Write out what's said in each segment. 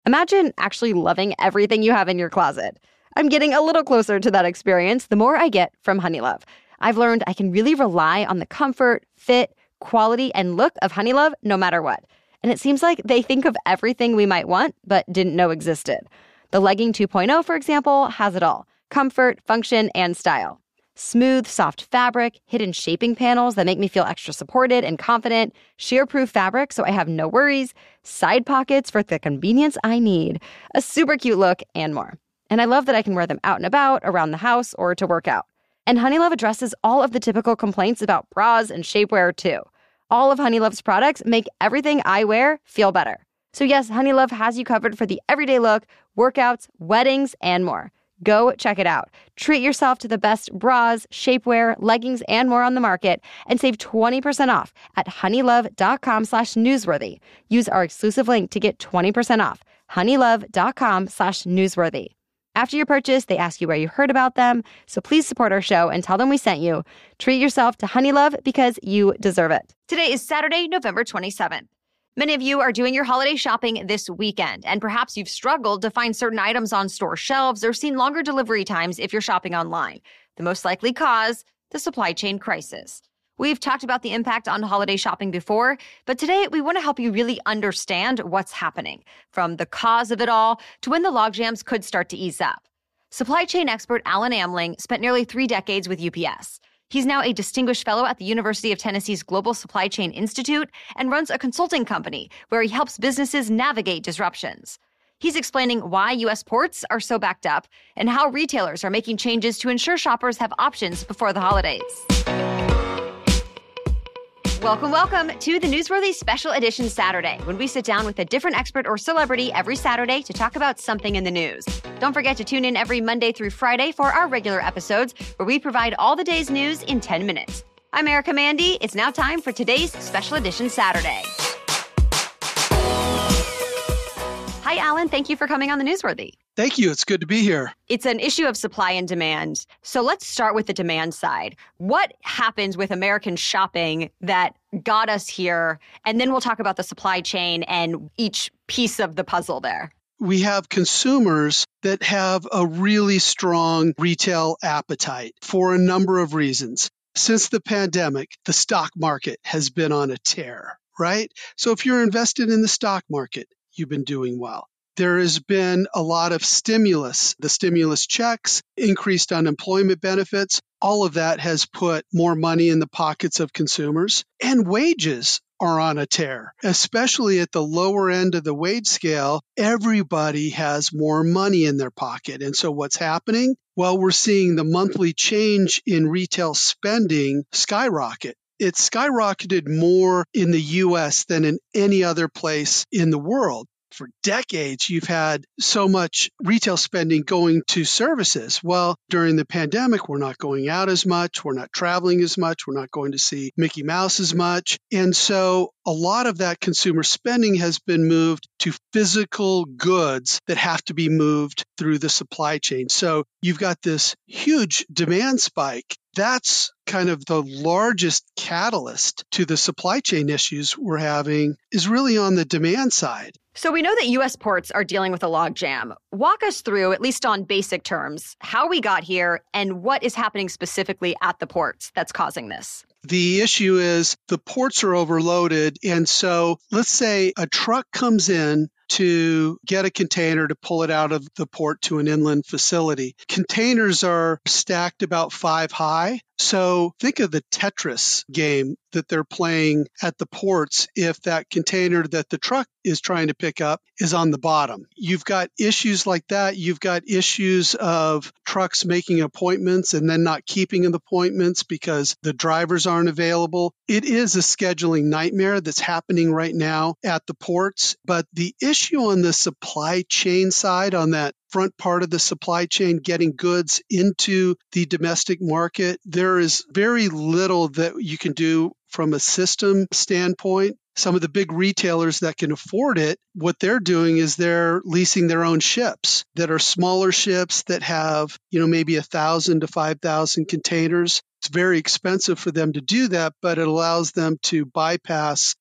Imagine actually loving everything you have in your closet. I'm getting a little closer to that experience the more I get from Honeylove. I've learned I can really rely on the comfort, fit, quality, and look of Honeylove no matter what. And it seems like they think of everything we might want but didn't know existed. The Legging 2.0, for example, has it all: comfort, function, and style. Smooth, soft fabric, hidden shaping panels that make me feel extra supported and confident, shear-proof fabric so I have no worries, side pockets for the convenience I need, a super cute look, and more. And I love that I can wear them out and about, around the house, or to work out. And Honeylove addresses all of the typical complaints about bras and shapewear, too. All of Honeylove's products make everything I wear feel better. So yes, Honeylove has you covered for the everyday look, workouts, weddings, and more. Go check it out. Treat yourself to the best bras, shapewear, leggings, and more on the market and save 20% off at honeylove.com/newsworthy. Use our exclusive link to get 20% off. honeylove.com/newsworthy. After your purchase, they ask you where you heard about them, so please support our show and tell them we sent you. Treat yourself to Honeylove because you deserve it. Today is Saturday, November 27th. Many of you are doing your holiday shopping this weekend, and perhaps you've struggled to find certain items on store shelves or seen longer delivery times if you're shopping online. The most likely cause, the supply chain crisis. We've talked about the impact on holiday shopping before, but today we want to help you really understand what's happening, from the cause of it all to when the logjams could start to ease up. Supply chain expert Alan Amling spent nearly 3 decades with UPS. He's now a distinguished fellow at the University of Tennessee's Global Supply Chain Institute and runs a consulting company where he helps businesses navigate disruptions. He's explaining why U.S. ports are so backed up and how retailers are making changes to ensure shoppers have options before the holidays. Welcome to the Newsworthy Special Edition Saturday, when we sit down with a different expert or celebrity every Saturday to talk about something in the news. Don't forget to tune in every Monday through Friday for our regular episodes, where we provide all the day's news in 10 minutes. I'm Erica Mandy. It's now time for today's Special Edition Saturday. Hi, Alan. Thank you for coming on the Newsworthy. Thank you. It's good to be here. It's an issue of supply and demand. So let's start with the demand side. What happens with American shopping that got us here? And then we'll talk about the supply chain and each piece of the puzzle there. We have consumers that have a really strong retail appetite for a number of reasons. Since the pandemic, the stock market has been on a tear, right? So if you're invested in the stock market, you've been doing well. There has been a lot of stimulus, the stimulus checks, increased unemployment benefits. All of that has put more money in the pockets of consumers, and wages are on a tear, especially at the lower end of the wage scale. Everybody has more money in their pocket. And so what's happening? Well, we're seeing the monthly change in retail spending skyrocket. It skyrocketed more in the U.S. than in any other place in the world. For decades, you've had so much retail spending going to services. Well, during the pandemic, we're not going out as much. We're not traveling as much. We're not going to see Mickey Mouse as much. And so a lot of that consumer spending has been moved to physical goods that have to be moved through the supply chain. So you've got this huge demand spike. That's kind of the largest catalyst to the supply chain issues we're having, is really on the demand side. So we know that U.S. ports are dealing with a logjam. Walk us through, at least on basic terms, how we got here and what is happening specifically at the ports that's causing this. The issue is the ports are overloaded. And so let's say a truck comes in to get a container to pull it out of the port to an inland facility. Containers are stacked about 5 high. So think of the Tetris game that they're playing at the ports if that container that the truck is trying to pick up is on the bottom. You've got issues like that. You've got issues of trucks making appointments and then not keeping the appointments because the drivers aren't available. It is a scheduling nightmare that's happening right now at the ports. But the issue on the supply chain side, on that front part of the supply chain, getting goods into the domestic market, there is very little that you can do from a system standpoint. Some of the big retailers that can afford it, what they're doing is they're leasing their own ships that are smaller ships that have, maybe 1,000 to 5,000 containers. It's very expensive for them to do that, but it allows them to bypass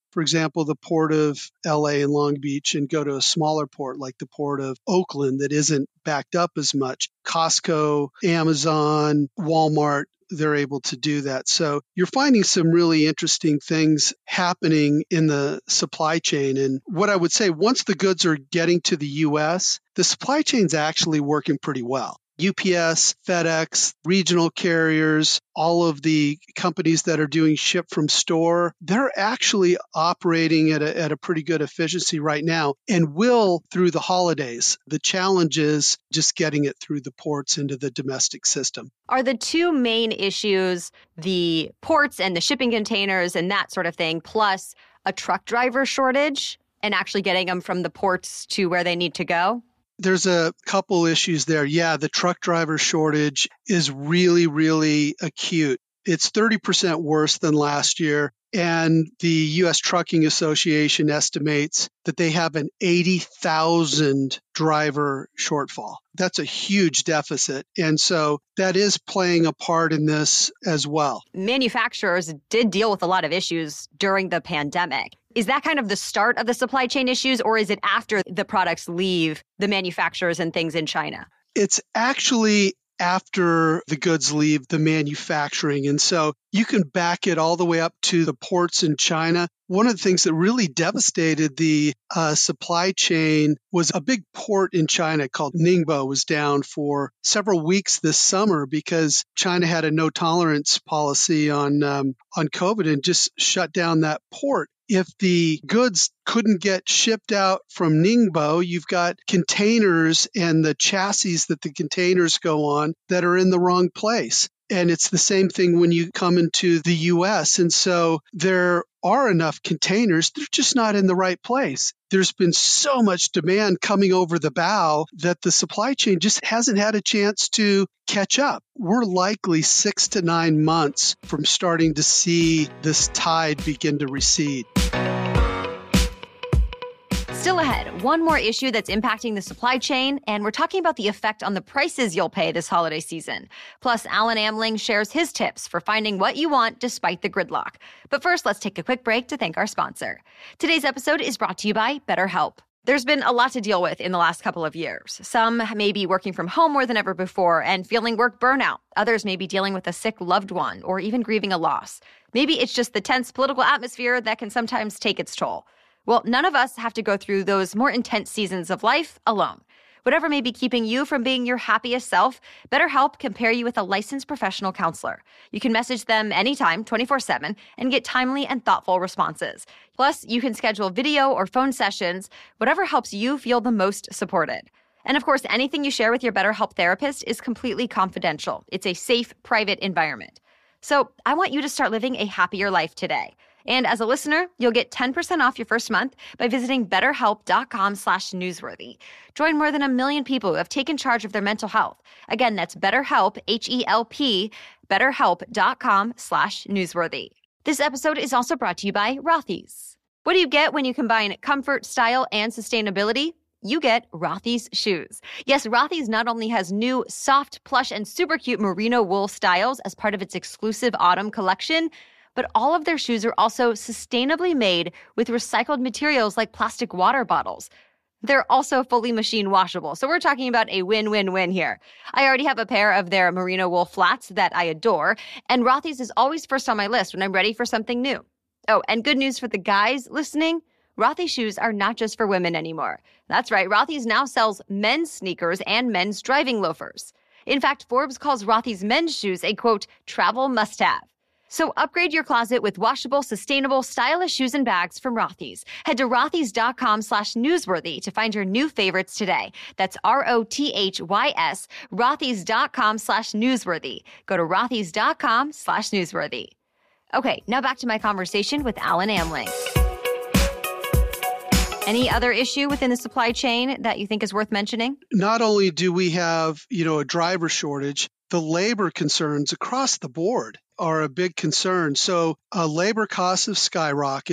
for example, the port of LA and Long Beach, and go to a smaller port like the port of Oakland that isn't backed up as much. Costco, Amazon, Walmart, they're able to do that. So you're finding some really interesting things happening in the supply chain. And what I would say, once the goods are getting to the U.S., the supply chain's actually working pretty well. UPS, FedEx, regional carriers, all of the companies that are doing ship from store, they're actually operating at a pretty good efficiency right now and will through the holidays. The challenge is just getting it through the ports into the domestic system. Are the two main issues the ports and the shipping containers and that sort of thing, plus a truck driver shortage and actually getting them from the ports to where they need to go? There's a couple issues there. Yeah, the truck driver shortage is really, really acute. It's 30% worse than last year. And the U.S. Trucking Association estimates that they have an 80,000 driver shortfall. That's a huge deficit. And so that is playing a part in this as well. Manufacturers did deal with a lot of issues during the pandemic. Is that kind of the start of the supply chain issues, or is it after the products leave the manufacturers and things in China? It's actually after the goods leave the manufacturing. And so you can back it all the way up to the ports in China. One of the things that really devastated the supply chain was a big port in China called Ningbo was down for several weeks this summer because China had a no tolerance policy on COVID and just shut down that port. If the goods couldn't get shipped out from Ningbo, you've got containers and the chassis that the containers go on that are in the wrong place. And it's the same thing when you come into the U.S. And so there are enough containers, they're just not in the right place. There's been so much demand coming over the bow that the supply chain just hasn't had a chance to catch up. We're likely 6 to 9 months from starting to see this tide begin to recede. Still ahead, one more issue that's impacting the supply chain, and we're talking about the effect on the prices you'll pay this holiday season. Plus, Alan Amling shares his tips for finding what you want despite the gridlock. But first, let's take a quick break to thank our sponsor. Today's episode is brought to you by BetterHelp. There's been a lot to deal with in the last couple of years. Some may be working from home more than ever before and feeling work burnout. Others may be dealing with a sick loved one or even grieving a loss. Maybe it's just the tense political atmosphere that can sometimes take its toll. Well, none of us have to go through those more intense seasons of life alone. Whatever may be keeping you from being your happiest self, BetterHelp can pair you with a licensed professional counselor. You can message them anytime, 24/7, and get timely and thoughtful responses. Plus, you can schedule video or phone sessions, whatever helps you feel the most supported. And of course, anything you share with your BetterHelp therapist is completely confidential. It's a safe, private environment. So I want you to start living a happier life today. And as a listener, you'll get 10% off your first month by visiting betterhelp.com/newsworthy. Join more than 1 million people who have taken charge of their mental health. Again, that's BetterHelp, H-E-L-P, betterhelp.com/newsworthy. This episode is also brought to you by Rothy's. What do you get when you combine comfort, style, and sustainability? You get Rothy's shoes. Yes, Rothy's not only has new, soft, plush, and super cute merino wool styles as part of its exclusive autumn collection, but all of their shoes are also sustainably made with recycled materials like plastic water bottles. They're also fully machine washable, so we're talking about a win-win-win here. I already have a pair of their merino wool flats that I adore, and Rothy's is always first on my list when I'm ready for something new. Oh, and good news for the guys listening, Rothy's shoes are not just for women anymore. That's right, Rothy's now sells men's sneakers and men's driving loafers. In fact, Forbes calls Rothy's men's shoes a, quote, travel must-have. So upgrade your closet with washable, sustainable, stylish shoes and bags from Rothy's. Head to rothys.com/newsworthy to find your new favorites today. That's ROTHYS, rothys.com/newsworthy. Go to rothys.com/newsworthy. Okay, now back to my conversation with Alan Amling. Any other issue within the supply chain that you think is worth mentioning? Not only do we have, a driver shortage, the labor concerns across the board are a big concern. So labor costs have skyrocketed.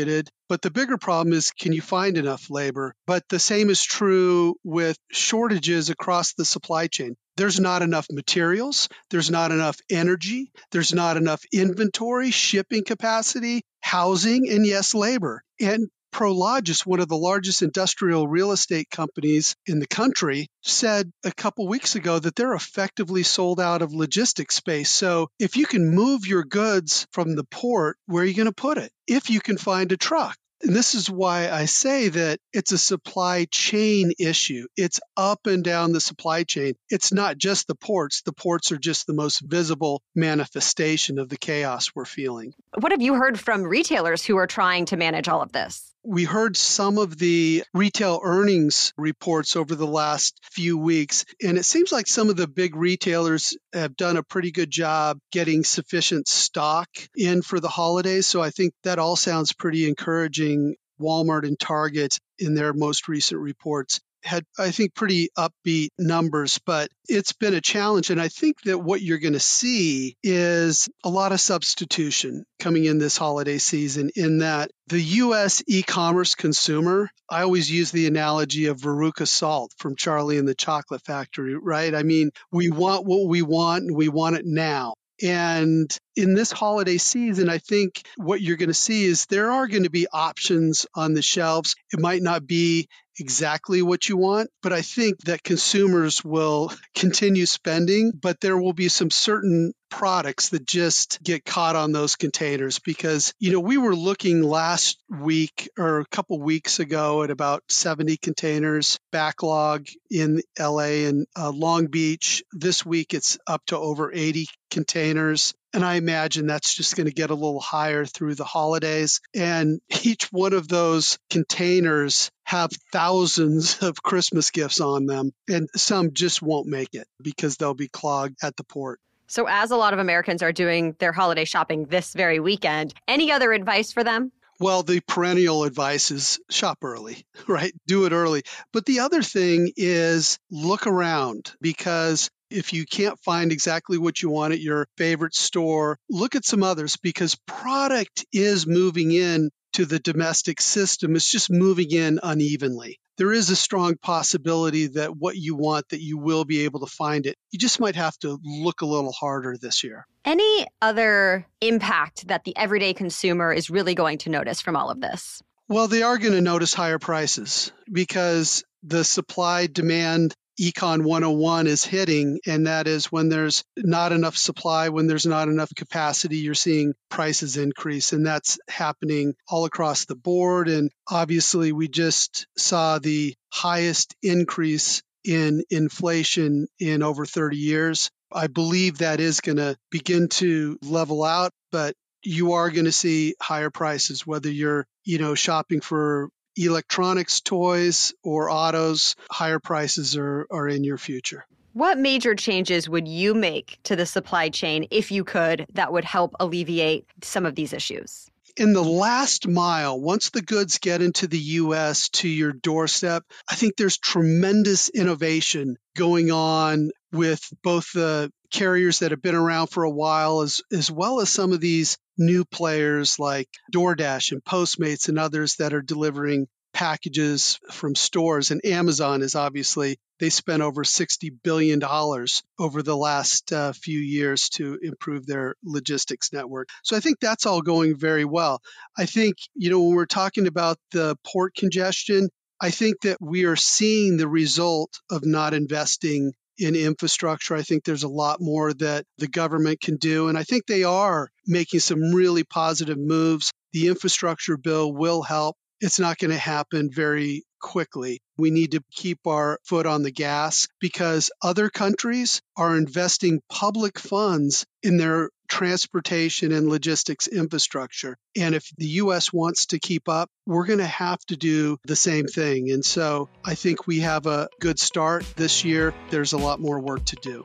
But the bigger problem is, can you find enough labor? But the same is true with shortages across the supply chain. There's not enough materials. There's not enough energy. There's not enough inventory, shipping capacity, housing, and yes, labor. And Prologis, one of the largest industrial real estate companies in the country, said a couple weeks ago that they're effectively sold out of logistics space. So if you can move your goods from the port, where are you going to put it? If you can find a truck. And this is why I say that it's a supply chain issue. It's up and down the supply chain. It's not just the ports. The ports are just the most visible manifestation of the chaos we're feeling. What have you heard from retailers who are trying to manage all of this? We heard some of the retail earnings reports over the last few weeks, and it seems like some of the big retailers have done a pretty good job getting sufficient stock in for the holidays. So I think that all sounds pretty encouraging. Walmart and Target, in their most recent reports, had, I think, pretty upbeat numbers, but it's been a challenge. And I think that what you're going to see is a lot of substitution coming in this holiday season, in that the U.S. e-commerce consumer, I always use the analogy of Veruca Salt from Charlie and the Chocolate Factory, right? I mean, we want what we want, and we want it now. And in this holiday season, I think what you're going to see is there are going to be options on the shelves. It might not be exactly what you want, but I think that consumers will continue spending, but there will be some certain products that just get caught on those containers because, we were looking last week or a couple weeks ago at about 70 containers backlog in LA and Long Beach. This week, it's up to over 80 containers. And I imagine that's just going to get a little higher through the holidays. And each one of those containers have thousands of Christmas gifts on them. And some just won't make it because they'll be clogged at the port. So as a lot of Americans are doing their holiday shopping this very weekend, any other advice for them? Well, the perennial advice is shop early, right? Do it early. But the other thing is look around, because if you can't find exactly what you want at your favorite store, look at some others, because product is moving in to the domestic system. It's just moving in unevenly. There is a strong possibility that what you want, that you will be able to find it. You just might have to look a little harder this year. Any other impact that the everyday consumer is really going to notice from all of this? Well, they are going to notice higher prices because the supply-demand Econ 101 is hitting, and that is when there's not enough supply, when there's not enough capacity, you're seeing prices increase, and that's happening all across the board. And obviously, we just saw the highest increase in inflation in over 30 years. I believe that is going to begin to level out, but you are going to see higher prices, whether you're, shopping for electronics, toys, or autos. Higher prices are in your future. What major changes would you make to the supply chain, if you could, that would help alleviate some of these issues? In the last mile, once the goods get into the U.S. to your doorstep, I think there's tremendous innovation going on with both the carriers that have been around for a while, as well as some of these new players like DoorDash and Postmates and others that are delivering packages from stores. And Amazon is obviously, they spent over $60 billion over the last few years to improve their logistics network. So I think that's all going very well. I think, when we're talking about the port congestion, I think that we are seeing the result of not investing in infrastructure. I think there's a lot more that the government can do, and I think they are making some really positive moves. The infrastructure bill will help. It's not going to happen very quickly. We need to keep our foot on the gas because other countries are investing public funds in their transportation and logistics infrastructure. And if the U.S. wants to keep up, we're going to have to do the same thing. And so I think we have a good start this year. There's a lot more work to do.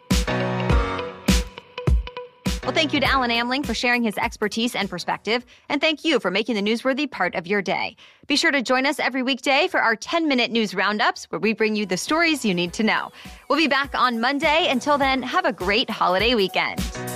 Well, thank you to Alan Amling for sharing his expertise and perspective. And thank you for making the newsworthy part of your day. Be sure to join us every weekday for our 10-minute news roundups, where we bring you the stories you need to know. We'll be back on Monday. Until then, have a great holiday weekend.